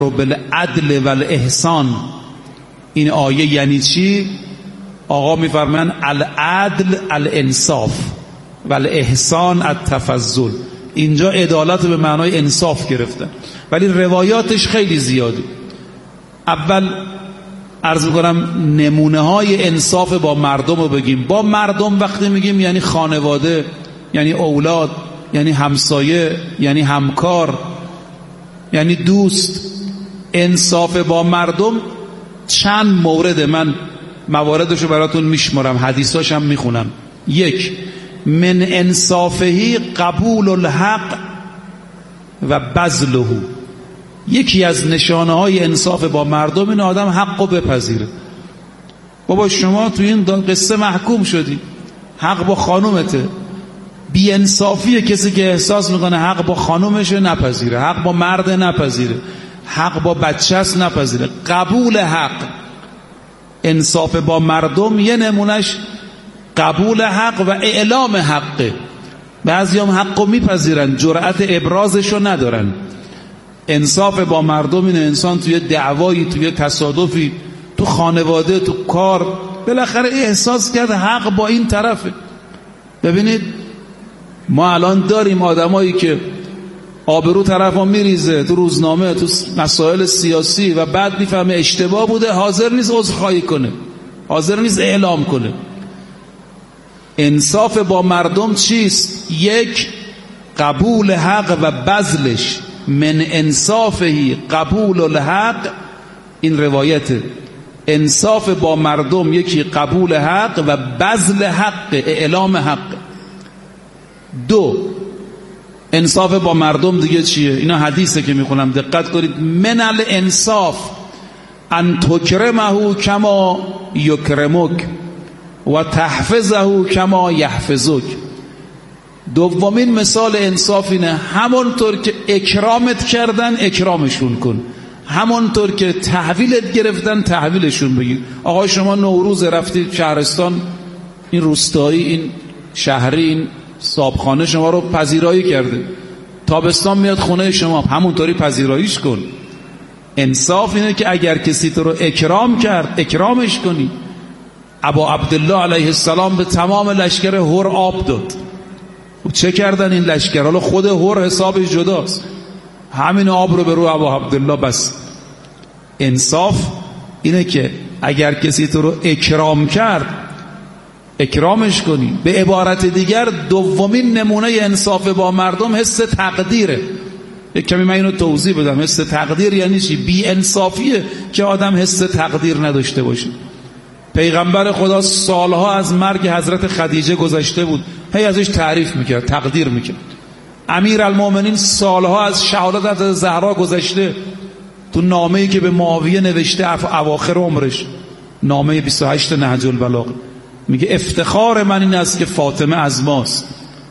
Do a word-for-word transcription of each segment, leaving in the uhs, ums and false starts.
بالعدل و الاحسان. این آیه یعنی چی؟ آقا میفرمایند العدل الانصاف و الاحسان التفضل. اینجا عدالت به معنای انصاف گرفتن، ولی روایاتش خیلی زیاده. اول عرض میکنم نمونه های انصاف با مردم رو بگیم. با مردم وقتی میگیم یعنی خانواده، یعنی اولاد، یعنی همسایه، یعنی همکار، یعنی دوست. انصاف با مردم چند مورد، من مواردشو براتون میشمارم، حدیثاش هم میخونم. یک، من انصافهی قبول الحق و بذله. یکی از نشانه های انصاف با مردم این آدم حق رو بپذیره. بابا شما تو این قصه محکوم شدی، حق با خانومته. بی انصافیه کسی که احساس میکنه حق با خانومشه نپذیره، حق با مرد نپذیره، حق با بچه‌ست نپذیره. قبول حق، انصاف با مردم یه نمونش قبول حق و اعلام حقه. بعضیام حقو میپذیرن، جرأت ابرازشو ندارن. انصاف با مردم اینه انسان توی دعوایی، توی تصادفی، تو خانواده، تو کار، بالاخره احساس کرده حق با این طرفه. ببینید ما الان داریم آدمایی که آبرو طرفا میریزه تو روزنامه، تو مسائل سیاسی، و بعد میفهمه اشتباه بوده، حاضر نیست عذرخواهی کنه، حاضر نیست اعلام کنه. انصاف با مردم چیست؟ یک، قبول حق و بذلش. من انصافهی قبول الحق، این روایته. انصاف با مردم یکی قبول حق و بذل حق، اعلام حق. دو، انصاف با مردم دیگه چیه؟ اینا حدیثه که میخونم، دقت کنید. من الانصاف ان تکرمه کما یکرمک و تحفظه کما یحفظک. دومین مثال انصاف اینه همونطور که اکرامت کردن اکرامشون کن، همونطور که تحویلت گرفتن تحویلشون بگیر. آقا شما نوروز رفتید شهرستان، این روستایی، این شهری، این صابخانه شما رو پذیرایی کرده، تابستان میاد خونه شما، همونطوری پذیراییش کن. انصاف اینه که اگر کسی تو رو اکرام کرد اکرامش کنی. ابا عبدالله علیه السلام به تمام لشکر هر آب داد. چه کردن این لشکر؟ حالا خود هر حسابش جداست، همین آب رو به رو ابا عبدالله بس. انصاف اینه که اگر کسی تو رو اکرام کرد اکرامش کنی. به عبارت دیگر دومین نمونه انصاف با مردم حس تقدیره. یک کمی من اینو توضیح بدم. حس تقدیر یعنی چی؟ بی انصافیه که آدم حس تقدیر نداشته باشه. پیغمبر خدا سالها از مرگ حضرت خدیجه گذشته بود، هی ازش تعریف میکرد، تقدیر میکرد. امیر المؤمنین سالها از شهادت حضرت زهرا گذشته، تو نامه‌ای که به معاویه نوشته اواخر عمرش، نامه بیست و هشت نهج البلاغه، میگه افتخار من این است که فاطمه از ماست.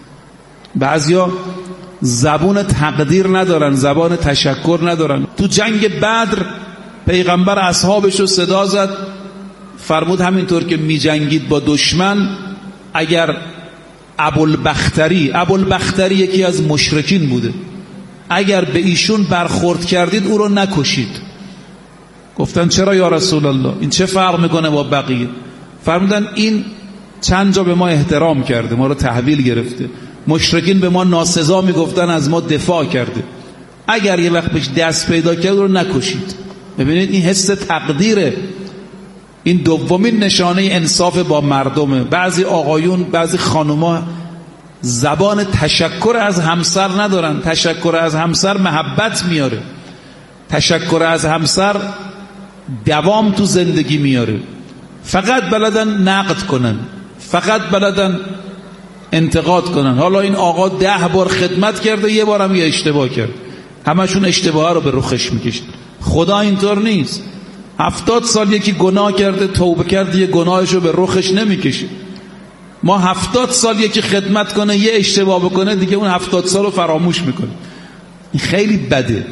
بعضیا زبون تقدیر ندارن، زبان تشکر ندارن. تو جنگ بدر پیغمبر اصحابشو صدا زد، فرمود همینطور که می جنگید با دشمن، اگر ابوالبختری، ابوالبختری یکی از مشرکین بوده، اگر به ایشون برخورد کردید او رو نکشید. گفتن چرا یا رسول الله؟ این چه فرق میکنه با بقیه؟ فرمودن این چند جا به ما احترام کرده، ما رو تحویل گرفته. مشرکین به ما ناسزا میگفتن، از ما دفاع کرده، اگر یه وقت بهش دست پیدا کرد او رو نکشید. ببینید این حس تقدیره. این دومین نشانه انصاف با مردمه. بعضی آقایون، بعضی خانوما زبان تشکر از همسر ندارن. تشکر از همسر محبت میاره، تشکر از همسر دوام تو زندگی میاره. فقط بلدن نقد کنن، فقط بلدن انتقاد کنن. حالا این آقا ده بار خدمت کرده، یه بارم یه اشتباه کرد، همشون اشتباه رو به رخش میکشن. خدا اینطور نیست. هفتاد سال یکی گناه کرده، توبه کرده، یه گناهش رو به رخش نمیکشه. ما هفتاد سال یکی خدمت کنه، یه اشتباه بکنه، دیگه اون هفتاد سال رو فراموش میکنه. این خیلی بده.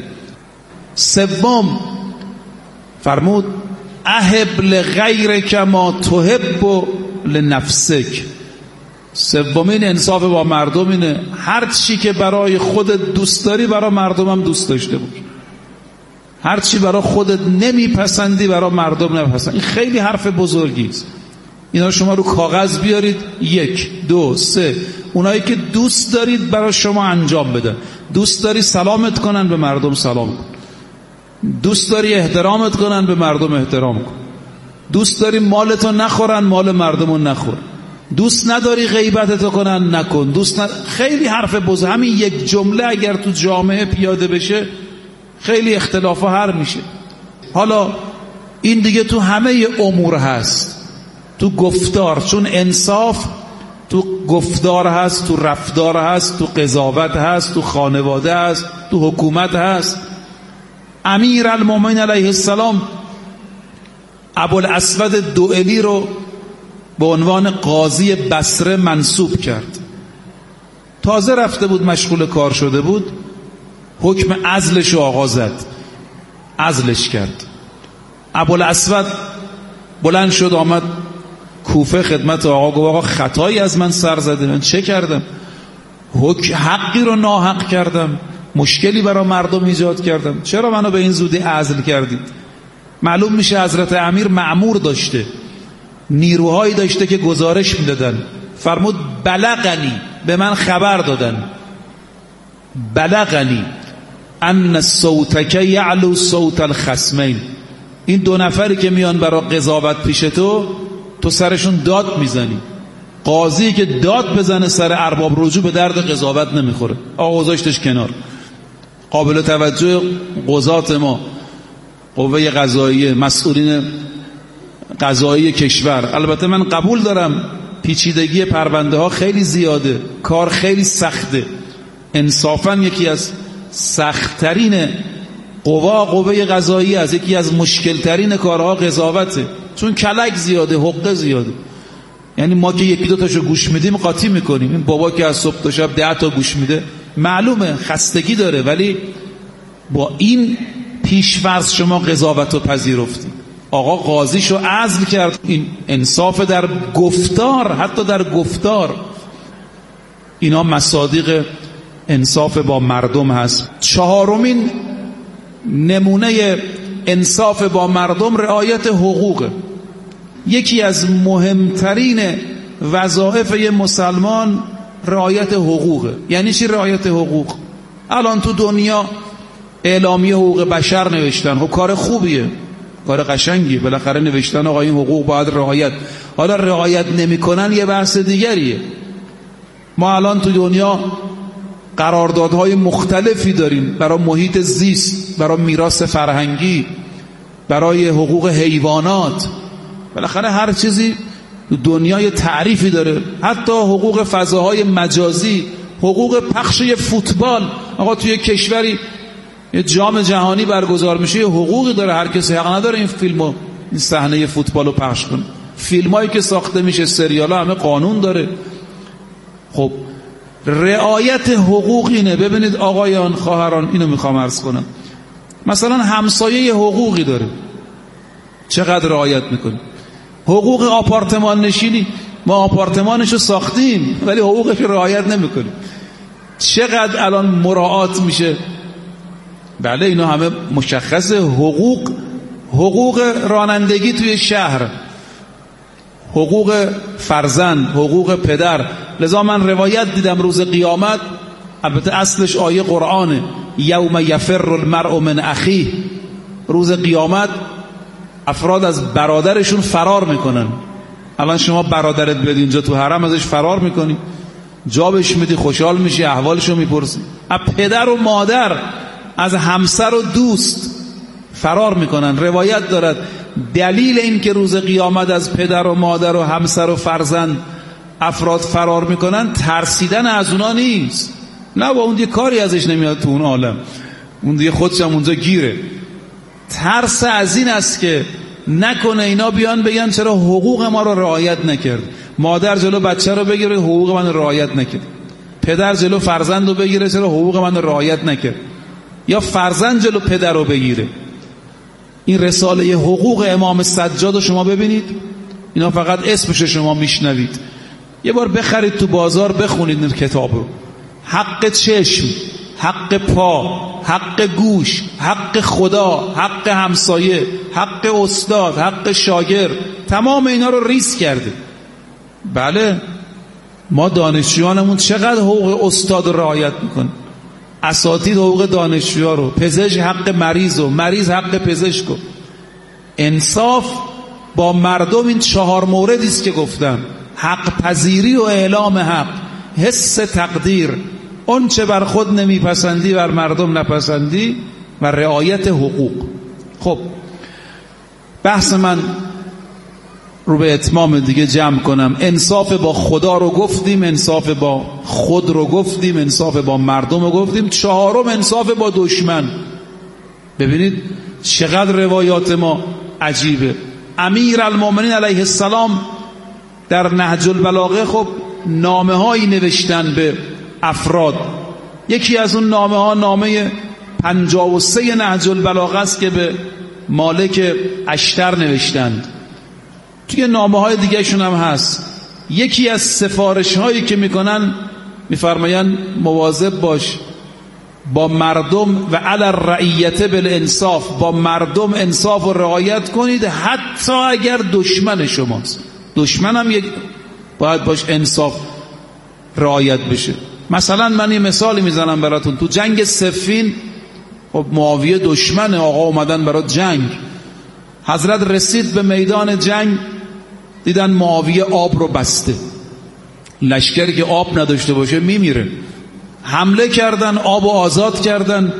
سوم فرمود احب لغیرک ما تحب لنفسک. سومین انصاف با مردم اینه هر چی که برای خودت دوست داری برای مردم هم دوست داشته باش. هرچی برای خودت نمیپسندی برای مردم نپسند. این خیلی حرف بزرگی است. اینا شما رو کاغذ بیارید، یک دو سه. اونایی که دوست دارید برای شما انجام بدن. دوست داری سلامت کنن، به مردم سلام کن. دوست داری احترامت کنن، به مردم احترام کن. دوست داری مالتو نخورن، مال مردمو نخور. دوست نداری غیبتتو کنن، نکن. دوست ند... خیلی حرف بزرگ. همین یک جمله اگر تو جامعه پیاده بشه خیلی اختلافا حل میشه. حالا این دیگه تو همه امور هست، تو گفتار، چون انصاف تو گفتار هست، تو رفتار هست، تو قضاوت هست، تو خانواده هست، تو حکومت هست. امیر المومنین علیه السلام ابوالاسود دوئلی رو به عنوان قاضی بصره منصوب کرد. تازه رفته بود، مشغول کار شده بود، حکم عزلش رو آقا زد، عزلش کرد. ابوالاسود بلند شد آمد کوفه خدمت آقا، گفت آقا خطایی از من سر زده، من چه کردم؟ حکم حقی رو ناحق کردم، مشکلی برای مردم ایجاد کردم، چرا منو به این زودی عزل کردید؟ معلوم میشه حضرت امیر مأمور داشته، نیروهایی داشته که گزارش میدادن. فرمود بلغنی، به من خبر دادن، بلغنی ان صوتک یعلو صوت الخصمین، این دو نفری که میان برای قضاوت پیش تو، تو سرشون داد میزنی. قاضی که داد بزنه سر ارباب رجوع به درد قضاوت نمیخوره. آقا گذاشتش کنار. قابل توجه قضات ما، قوه قضاییه، مسئولین قضایی کشور. البته من قبول دارم پیچیدگی پرونده ها خیلی زیاده، کار خیلی سخته. انصافا یکی از سختترین قوا قوه قضایی از یکی از مشکلترین کارها قضاوته، چون کلک زیاده، حقه زیاده. یعنی ما که یکی دو تاشو گوش میدیم قاطی میکنیم. این بابا که از صبح تا شب ده تا گوش میده معلومه خستگی داره، ولی با این پیش‌فرض شما قضاوت رو پذیرفتی. آقا قاضیشو عزل کرد. این انصاف در گفتار، حتی در گفتار. اینا مصادیق انصاف با مردم هست. چهارمین نمونه انصاف با مردم رعایت حقوق. یکی از مهمترین وظایف یه مسلمان رعایت حقوقه. یعنی چی رعایت حقوق؟ الان تو دنیا اعلامیه حقوق بشر نوشتن، خب کار خوبیه، کار قشنگیه، بالاخره نوشتن آقا این حقوق باید رعایت. حالا رعایت نمی‌کنن یه بحث دیگریه. ما الان تو دنیا قراردادهای مختلفی داریم برای محیط زیست، برای میراث فرهنگی، برای حقوق حیوانات. بالاخره هر چیزی تو دنیا یه تعریفی داره. حتی حقوق فضاهای مجازی، حقوق پخش فوتبال. آقا توی کشوری یه جام جهانی برگزار میشه، یه حقوقی داره، هر کسی حق نداره این فیلمو، این صحنه فوتبالو پخش کنه. فیلمایی که ساخته میشه، سریالا، همه قانون داره. خب رعایت حقوق اینه. ببینید آقایان، خواهران، اینو میخوام عرض کنم. مثلا همسایه یه حقوقی داره، چقدر رعایت میکنه. حقوق آپارتمان نشینی، ما آپارتمانشو ساختیم ولی حقوقش رعایت نمیکنیم. چقدر الان مراعات میشه. بله اینا همه مشخصه. حقوق حقوق رانندگی توی شهر، حقوق فرزند، حقوق پدر. لذا من روایت دیدم روز قیامت، البته اصلش آیه قرآنه، یوم یفر المرء من اخیه. روز قیامت افراد از برادرشون فرار میکنن. الان شما برادرت بیاد اینجا تو حرم، ازش فرار میکنی، جابش میدی، خوشحال میشی، احوالشو میپرسی. از پدر و مادر، از همسر و دوست فرار میکنن. روایت دارد دلیل این که روز قیامت از پدر و مادر و همسر و فرزند افراد فرار میکنن ترسیدن از اونا نیست. نه، با اون دیگه کاری ازش نمیاد تو اون عالم، اون دیگه خودش هم اونجا گیره. ترس از این است که نکنه اینا بیان بگن چرا حقوق ما رو رعایت نکرد. مادر جلو بچه رو بگیره حقوق من رو رعایت نکرد، پدر جلو فرزند رو بگیره چرا حقوق من رو رعایت نکرد، یا فرزند جلو پدر رو بگیره. این رساله حقوق امام سجاد رو شما ببینید، اینا فقط اسمش شما میشنوید. یه بار بخرید تو بازار، بخونید این کتاب رو. حق چشم، حق پا، حق گوش، حق خدا، حق همسایه، حق استاد، حق شاگرد، تمام اینا رو ریز کرده. بله ما دانشجویانمون چقدر حقوق استاد رو رعایت میکنه، اساتید حقوق دانشجوها رو، پزشک حق مریض و مریض حق پزشک. انصاف با مردم این چهار موردی است که گفتم: حق پذیری و اعلام حق، حس تقدیر، اون چه بر خود نمیپسندی بر مردم نپسندی، و رعایت حقوق. خب بحث من رو به اتمام دیگه جمع کنم. انصاف با خدا رو گفتیم، انصاف با خود رو گفتیم، انصاف با مردم رو گفتیم. چهارم انصاف با دشمن. ببینید چقدر روایات ما عجیبه. امیر المومنین علیه السلام در نهج البلاغه خب نامه هایی نوشتن به افراد. یکی از اون نامه ها نامه پنجاه و سه نهج البلاغه است که به مالک اشتر نوشتند. توی نامه های دیگه شون هم هست. یکی از سفارش هایی که میکنن میفرماین مواظب باش با مردم و علی الرعیت بالانصاف، با مردم انصاف و رعایت کنید حتی اگر دشمن شماست. دشمن هم یک باید باش انصاف رعایت بشه. مثلا من یه مثالی میزنم براتون. تو جنگ صفین خب معاویه دشمن، آقا اومدن برات جنگ. حضرت رسید به میدان جنگ، دیدن معاویه آب رو بسته، لشکری که آب نداشته باشه میمیره. حمله کردن، آب رو آزاد کردن.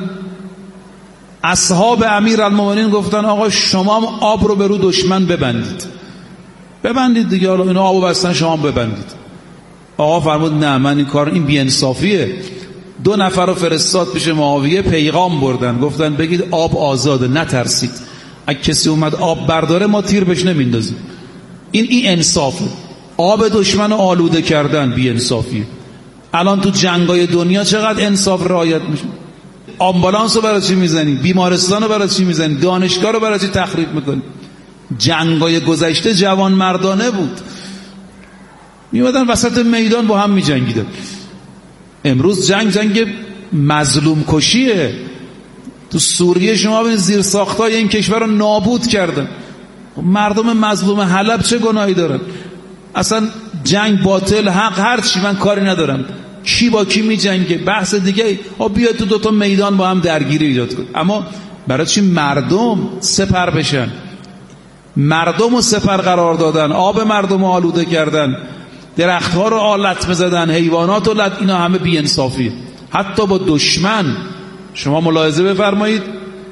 اصحاب امیر المومنین گفتن آقا شما هم آب رو به رو دشمن ببندید، ببندید دیگه، حالا اینا آب بستن شما هم ببندید. آقا فرمود نه، من این کار این بی‌انصافیه. دو نفر رو فرستاد پیش معاویه، پیغام بردن، گفتن بگید آب آزاده، نترسید، اگه کسی اومد آب برداره ما تیر بهش نمیندازیم. این این انصافه. آب دشمن رو آلوده کردن بی‌انصافیه. الان تو جنگای دنیا چقدر انصاف رعایت میشه. آمبولانس رو برای چی میزنی؟ بیمارستان رو برای چی میزنی؟ دانشگاه رو برای چی تخریب میکنی؟ جنگای گذشته جوان مردانه بود، میومدن وسط میدان با هم میجنگیدن. امروز جنگ جنگ مظلوم کشیه. تو سوریه شما ببینید زیر ساختای این کشور رو نابود کردن. مردم مظلوم حلب چه گناهی دارن؟ اصلا جنگ باطل، حق، هر چی، من کاری ندارم. کی با کی میجنگه بحث دیگه. ها بیا تو دوتا میدان با هم درگیری ایجاد کن. اما برای چی مردم سپر بشن؟ مردم رو سپر قرار دادن، آب مردم رو آلوده کردن، درختها رو آلت بزدن، حیوانات رو لط. اینا همه بی‌انصافیه. حتی با دشمن. شما ملاحظه بفرمایید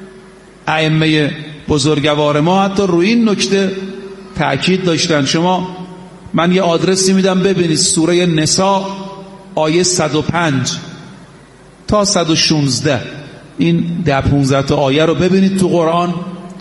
ائمه بزرگوار ما حتی روی این نکته تأکید داشتن. شما من یه آدرسی میدم ببینید، سوره نساء آیه صد و پنج تا صد و شانزده، این ده پونزده تا آیه رو ببینید تو قرآن.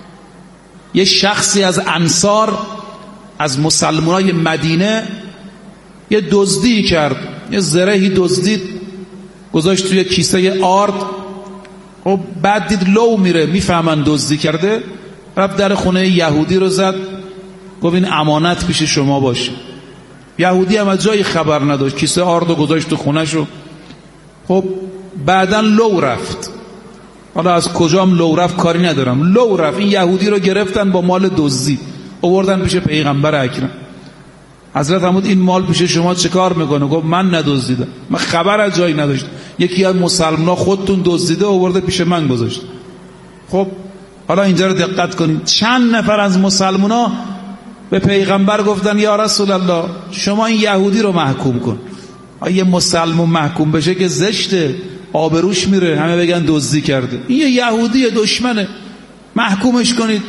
یه شخصی از انصار، از مسلمانای مدینه، یه دزدی کرد، یه زرهی دزدید، گذاشت توی کیسه آرد. و بعد دید لو میره، میفهمن دزدی کرده، رفت در خونه یهودی رو زد، گفت این امانت پیش شما باشه. یهودی هم از جایی خبر نداشت، کیسه آرد رو گذاشت تو خونش رو. خب بعدن لو رفت، حالا از کجام لو رفت کاری ندارم، لو رفت. این یهودی رو گرفتن با مال دزدی، آوردن پیش پیغمبر اکرم. حضرت فرمود این مال پیش شما چه کار میکنه؟ گفت من ندزدیدم، من خبر از جایی نداشتم، یکی از مسلمان‌ها خودتون دزدیده آورده پیش من گذاشت. خب حالا اینجا رو دقت کنید. چند نفر از مسلمان‌ها به پیغمبر گفتن یا رسول الله شما این یهودی رو محکوم کن. یه مسلمان محکوم بشه که زشته، آبروش میره، همه بگن دزدی کرده. این یه یهودی دشمنه، محکومش کنید.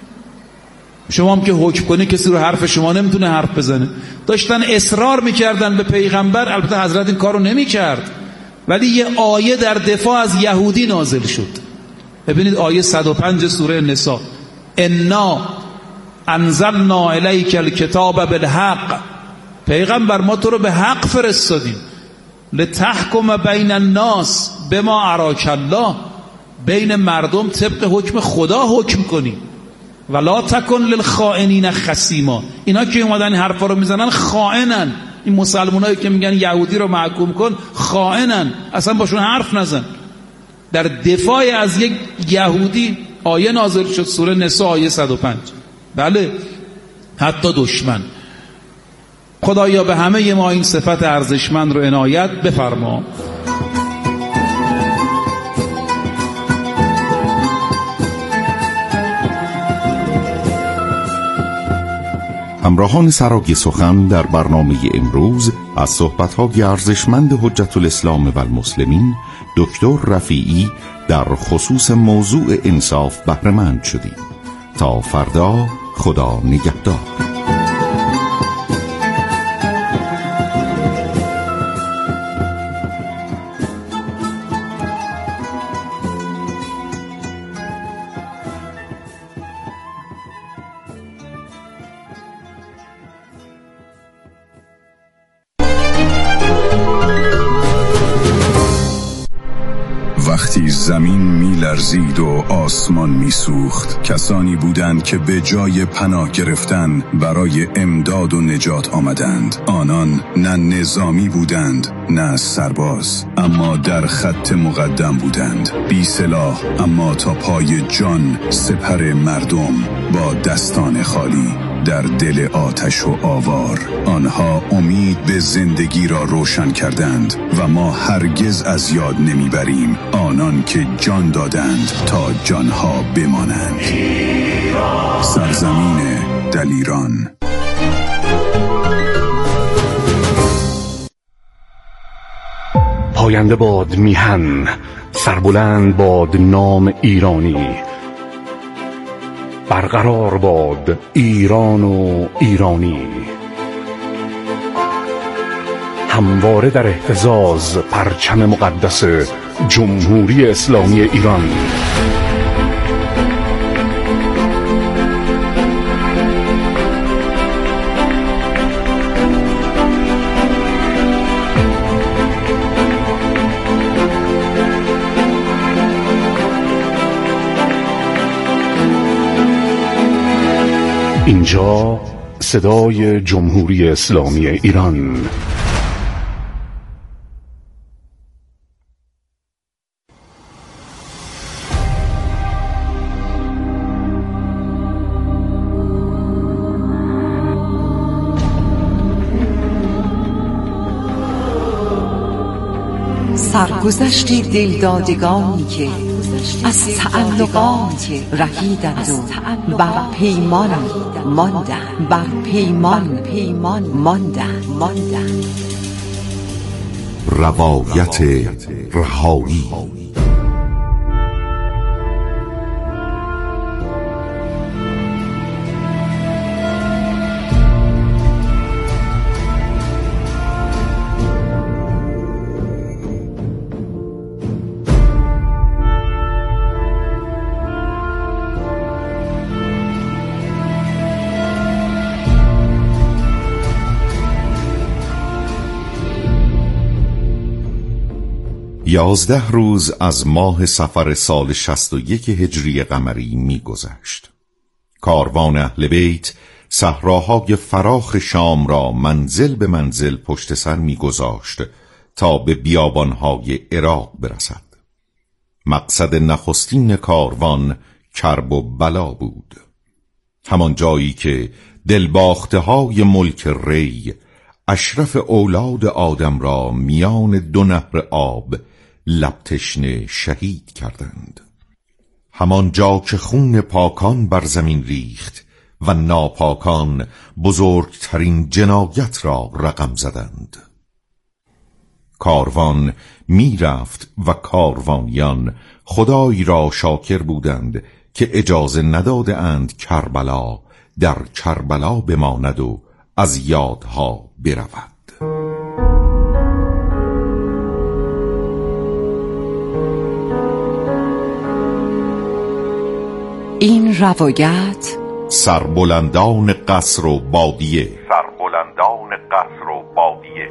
شما هم که حکم کنی کسی رو حرف شما نمیتونه حرف بزنه. داشتن اصرار میکردن به پیغمبر. البته حضرت این کارو نمیکرد، ولی یه آیه در دفاع از یهودی نازل شد. ببینید آیه صد و پنج سوره نساء: انا انزلنا الیک الکتاب بالحق، پیغمبر ما تو رو به حق فرستادیم، لتحکم بین الناس بما اراک الله، بین مردم طبق حکم خدا حکم کنی، ولا تکن للخائنین خصیما. اینا که اومدن این حرفا رو میزنن خائنن. این مسلمانایی که میگن یهودی رو محکوم کن خائنن، اصلا باشون حرف نزن. در دفاع از یک یهودی آیه نازل شد، سوره نساء آیه صد و پنج. بله، حتی دشمن. خدایا به همه ما این صفت ارزشمند رو عنایت بفرما. همراهان سراگ سخن در برنامه امروز از صحبت‌های ارزشمند حجت الاسلام و المسلمین دکتر رفیعی در خصوص موضوع انصاف بهره‌مند شدیم. تا فردا، خدا نگهدار. وقتی زمین می لرزید و آسمان می سوخت، کسانی بودند که به جای پناه گرفتن برای امداد و نجات آمدند. آنان نه نظامی بودند نه سرباز، اما در خط مقدم بودند، بی سلاح اما تا پای جان سپر مردم، با دستان خالی در دل آتش و آوار. آنها امید به زندگی را روشن کردند و ما هرگز از یاد نمیبریم آنان که جان دادند تا جانها بمانند. سرزمین دلیران. پاینده باد میهن، سربلند باد نام ایرانی، برقرار باد ایران و ایرانی، همواره در اهتزاز پرچم مقدس جمهوری اسلامی ایران. اینجا صدای جمهوری اسلامی ایران. سرگذشت دلدادگانی که از تعلقات رهیدند و بر پیمان ماندند، بر پیمان پیمان ماندند ماندند روایت رهایی. یازده روز از ماه صفر سال شصت و یک هجری قمری می گذشت. کاروان اهل بیت صحراهای فراخ شام را منزل به منزل پشت سر می گذاشت تا به بیابانهای عراق برسد. مقصد نخستین کاروان کرب و بلا بود، همان جایی که دلباخته های ملک ری اشرف اولاد آدم را میان دو نهر آب لبتشنه شهید کردند. همان جا که خون پاکان بر زمین ریخت و ناپاکان بزرگترین جنایت را رقم زدند. کاروان می رفت و کاروانیان خدای را شاکر بودند که اجازه نداده اند کربلا در کربلا بماند و از یادها برود. این روایت سربلندان قصر و بادیه. سربلندان قصر و بادیه.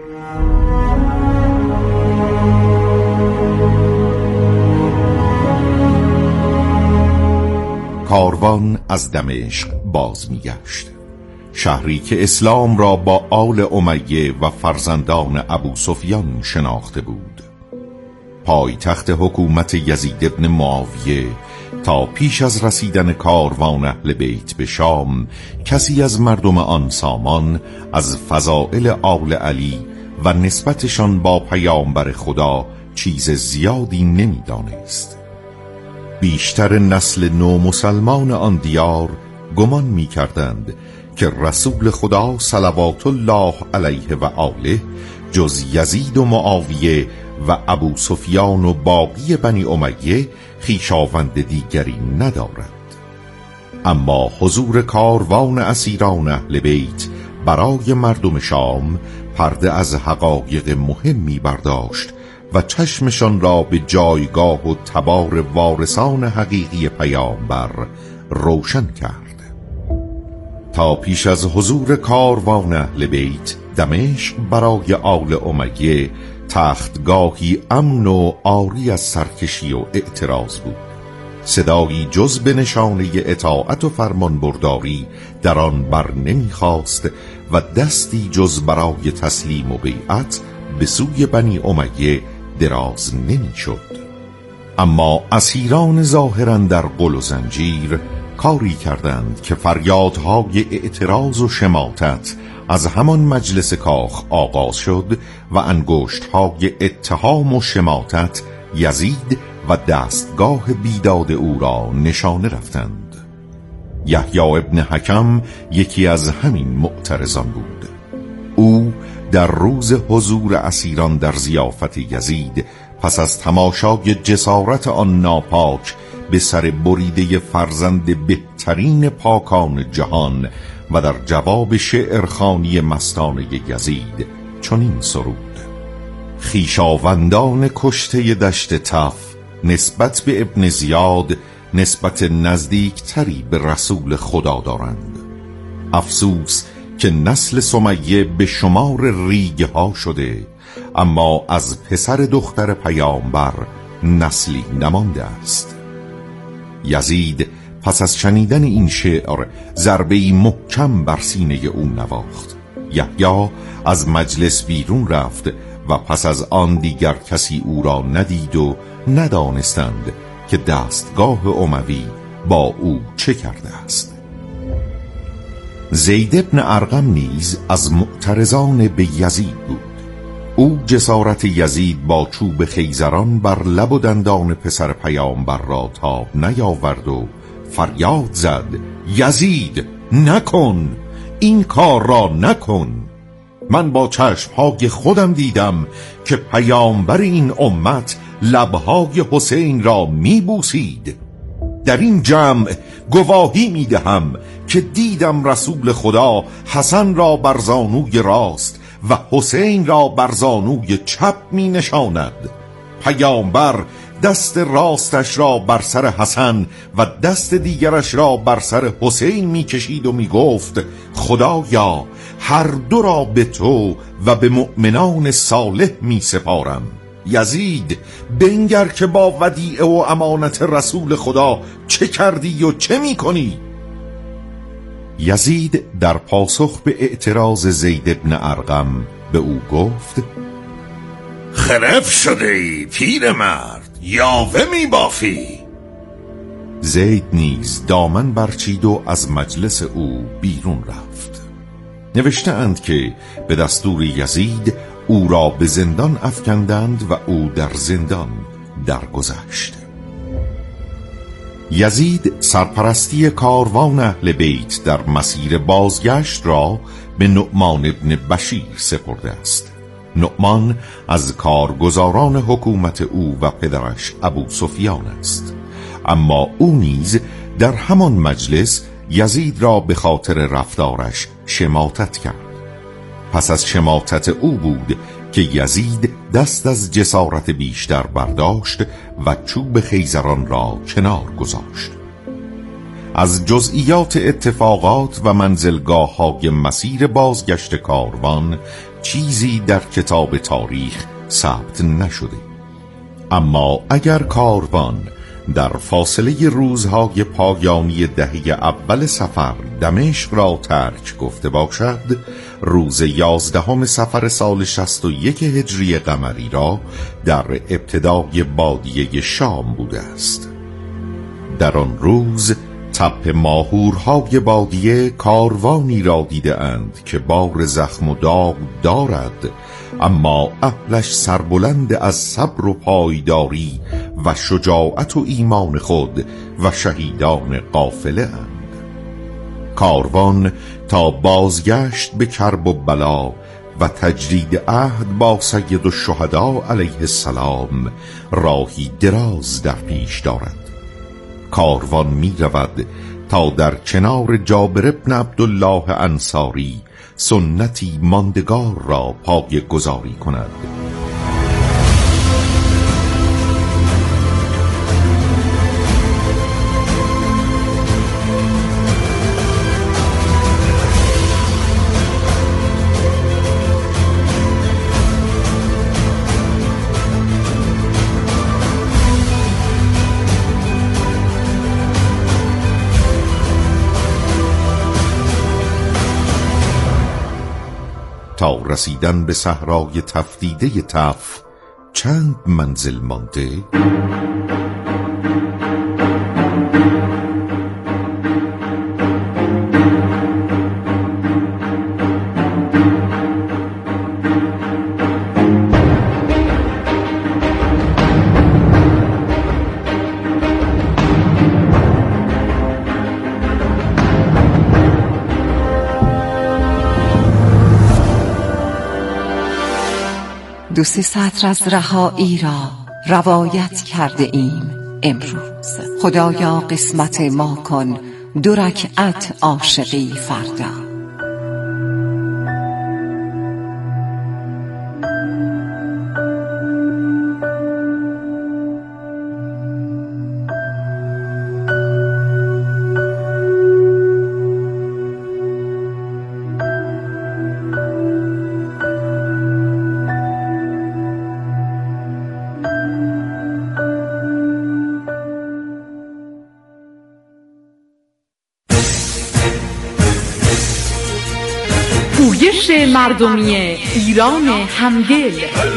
کاروان از دمشق باز میگشت، شهری که اسلام را با آل امیه و فرزندان ابو سفیان شناخته بود. پایتخت حکومت یزید ابن معاویه تا پیش از رسیدن کاروان اهل بیت به شام کسی از مردم آن سامان از فضائل آل علی و نسبتشان با پیامبر خدا چیز زیادی نمی‌دانست. بیشتر نسل نو مسلمان آن دیار گمان می‌کردند که رسول خدا صلوات الله علیه و آله جز یزید و معاویه و ابو سفیان و باقی بنی امیه خویشاوند دیگری ندارد. اما حضور کاروان اسیران اهل بیت برای مردم شام پرده از حقایق مهمی برداشت و چشمشان را به جایگاه و تبار وارثان حقیقی پیامبر روشن کرد. تا پیش از حضور کاروان اهل بیت دمشق برای آل امیه تختگاهی امن و عاری از سرکشی و اعتراض بود. صدایی جز به نشانه اطاعت و فرمانبرداری در آن بر نمیخواست و دستی جز برای تسلیم و بیعت به سوی بنی امیه دراز نمیشد. اما اسیران ظاهرا در قل و زنجیر کاری کردند که فریادهای اعتراض و شماتت از همان مجلس کاخ آغاز شد و انگشت‌های اتهام و شماتت یزید و دستگاه بیداد او را نشانه رفتند. یحیی ابن حکم یکی از همین معترضان بود. او در روز حضور اسیران در ضیافت یزید پس از تماشای جسارت آن ناپاک به سر بریده فرزند بهترین پاکان جهان و در جواب شعرخوانی مستانه یزید چنین سرود: خویشاوندان کشته دشت تف نسبت به ابن زیاد نسبت نزدیکتری به رسول خدا دارند. افسوس که نسل سمیه به شمار ریگ ها شده، اما از پسر دختر پیامبر نسلی نمانده است. یزید پس از شنیدن این شعر ضربه‌ای محکم بر سینه او نواخت. یحیی از مجلس بیرون رفت و پس از آن دیگر کسی او را ندید و ندانستند که دستگاه اموی با او چه کرده است. زید ابن ارقم نیز از معترضان به یزید بود. او جسارت یزید با چوب خیزران بر لب و دندان پسر پیامبر را تاب نیاورد و فریاد زد: یزید نکن، این کار را نکن. من با چشمهای خودم دیدم که پیامبر این امت لبهای حسین را میبوسید. در این جمع گواهی میدهم که دیدم رسول خدا حسن را بر زانوی راست و حسین را بر زانوی چپ می نشاند. پیامبر دست راستش را بر سر حسن و دست دیگرش را بر سر حسین می کشید و می گفت: خدایا هر دو را به تو و به مؤمنان صالح می سپارم. یزید بنگر که با ودیعه و امانت رسول خدا چه کردی و چه می کنی؟ یزید در پاسخ به اعتراض زید ابن ارقم به او گفت: خرف شده ای پیرمرد، یاوه می بافی. زید نیز دامن برچید و از مجلس او بیرون رفت. نوشته اند که به دستور یزید او را به زندان افکندند و او در زندان درگذشت. یزید سرپرستی کاروان اهل بیت در مسیر بازگشت را به نعمان ابن بشیر سپرده است. نعمان از کارگزاران حکومت او و پدرش ابو سفیان است، اما او نیز در همان مجلس یزید را به خاطر رفتارش شماتت کرد. پس از شماتت او بود که یزید دست از جسارت بیشتر برداشت و چوب خیزران را کنار گذاشت. از جزئیات اتفاقات و منزلگاه های مسیر بازگشت کاروان چیزی در کتاب تاریخ ثبت نشده، اما اگر کاروان در فاصله روزهای پایانی دهه اول سفر دمشق را ترک گفته باشد، روز یازدهم صفر سال شصت و یک هجری قمری را در ابتدای بادیه شام بوده است. در آن روز تپه ماهورهای بادیه کاروانی را دیده اند که بار زخم و داغ دارد، اما اهلش سربلند از صبر و پایداری و شجاعت و ایمان خود و شهیدان قافله اند. کاروان تا بازگشت به کرب و بلا و تجدید عهد با سید الشهدا علیه السلام راهی دراز در پیش دارد. کاروان می رود تا در کنار جابر ابن عبدالله انصاری سنتی ماندگار را پای گذاری کند. تا رسیدن به صحرای تفدیده تف چند منزل مانده؟ دو سه سطر از رهایی را روایت کرده ایم امروز. خدایا قسمت ما کن دو رکعت عاشقی فردا. پویش مردمی ایران همدل.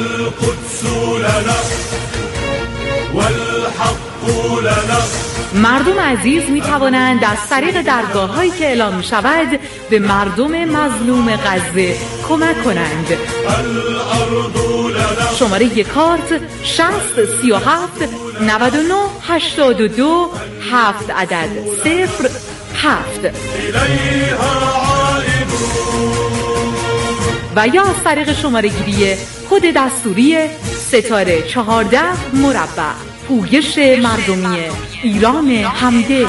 مردم عزیز می توانند از طریق درگاه هایی که اعلام می شود به مردم مظلوم غزه کمک کنند. شماره یک کارت شصت سی و هفت نود و نه هشتاد و دو هفت عدد صفر هفت و یا از طریق شماره گیری خود دستوری ستاره چهارده مربع. پویش مردمی ایران همدل.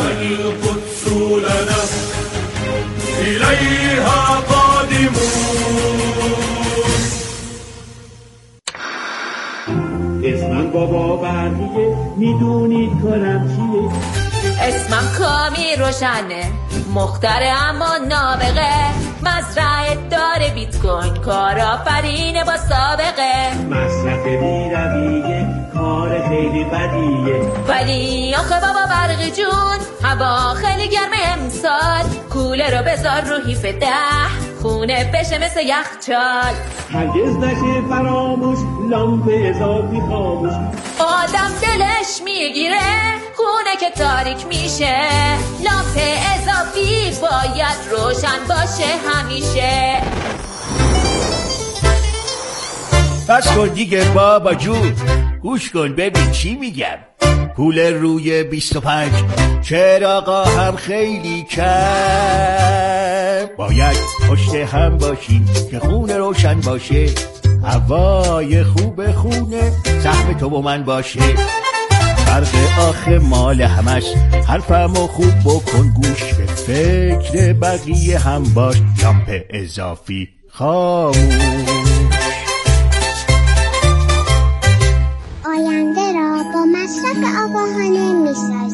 اسمم بابا برقیه، میدونید کارم چیه؟ اسمم کامی روشنه، مختره اما نابغه، مزرعه داره بیت کوین، کارآفرینه با سابقه، مصرف بی‌رویه، کار خیلی بدیه. ولی آخه بابا برقی جون، هوا خیلی گرمه امسال، کوله رو بذار رو هیف ده، خونه بشه مثل یخچال. هرگز نشه فراموش، لامپ اضافی خاموش، آدم دلش میگیره خونه که تاریک میشه، لامپ اضافی باید روشن باشه همیشه. بس کن دیگه بابا جون، گوش کن ببین چی میگم. پول روی بیست و پنج چراغا هم خیلی کم، باید پشت هم باشیم که خونه روشن باشه، هوای خوب خونه سهم تو و من باشه. فرق آخه مال همش، حرفمو خوب بکن گوش، به فکر بقیه هم باش، لامپ اضافی خاموش. آینده را با مصرف آگاهانه می‌سازیم.